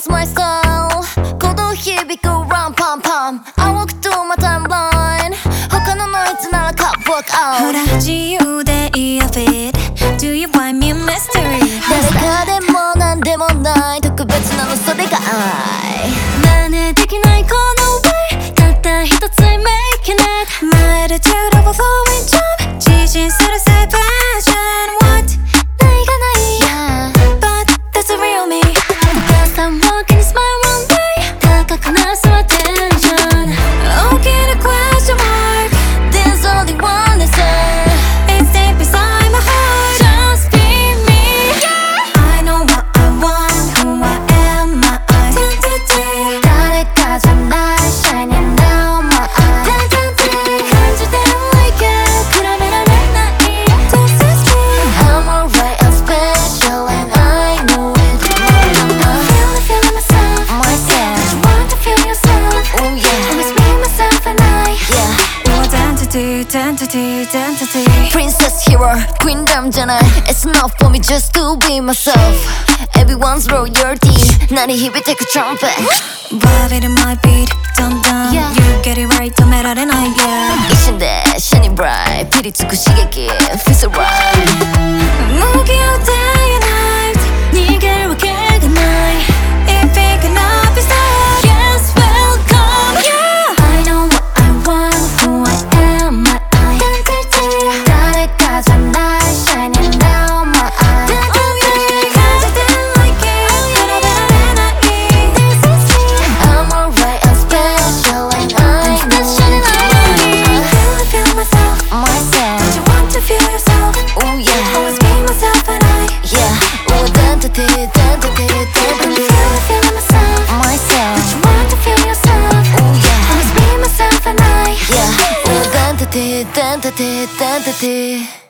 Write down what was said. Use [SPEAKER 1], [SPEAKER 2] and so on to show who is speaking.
[SPEAKER 1] It's my style 鼓動響く Ram Pam Pam I walk through my timeline 他のノイズなら Cut Walk Out
[SPEAKER 2] ほら自由でいいよ Fit Do you find me a mystery
[SPEAKER 1] 誰かでもなんでもない特別なのそれが愛
[SPEAKER 2] 真似できないこの way たった一つ Make it Magnitude of a flowing jump 自信する say passion What ないがない But that's the real me Because I'm walking this my wrong way 高くなす attention 大きな question mark
[SPEAKER 1] There's only one answer
[SPEAKER 2] It's deep inside my heart Just be me I know what I want Who I am My identity
[SPEAKER 1] 誰かじゃない Shining down my eyes
[SPEAKER 2] 感じてる like it 比べられない This is me
[SPEAKER 1] I'm alright, I'm special and I know it
[SPEAKER 2] Feeling myself
[SPEAKER 1] Myself
[SPEAKER 2] Want to feel yourself
[SPEAKER 1] Oh yeah
[SPEAKER 2] Always be myself and I
[SPEAKER 1] Yeah
[SPEAKER 2] Identity, identity, identity
[SPEAKER 1] Princess hero, queendomじゃない It's not for me just to be myself Everyone's royalty 鳴り響いてく trumpet
[SPEAKER 2] Vibe in my beat Dum dum
[SPEAKER 1] Yeah.
[SPEAKER 2] You get it right 止められない Yeah
[SPEAKER 1] 一瞬で shining bright ピリつく刺激 Feels alright
[SPEAKER 2] 向き合う day and night 逃げるわけがない If it cannot be stopped Yes, welcome Yeah I know what I want Who I am My identity
[SPEAKER 1] 誰かじゃない Shining down my eyes
[SPEAKER 2] 感じてる like it 比べられない This is me
[SPEAKER 1] I'm alright, I'm special and I know it
[SPEAKER 2] Feel myself
[SPEAKER 1] Myself
[SPEAKER 2] Don't you want to feel yourself
[SPEAKER 1] Oh yeah
[SPEAKER 2] Always be myself and I
[SPEAKER 1] Yeah Identity, identity, identity
[SPEAKER 2] Feel myself
[SPEAKER 1] Myself
[SPEAKER 2] Don't you want to feel yourself
[SPEAKER 1] Oh yeah
[SPEAKER 2] Always be myself and I
[SPEAKER 1] Yeah Identity, identity, identity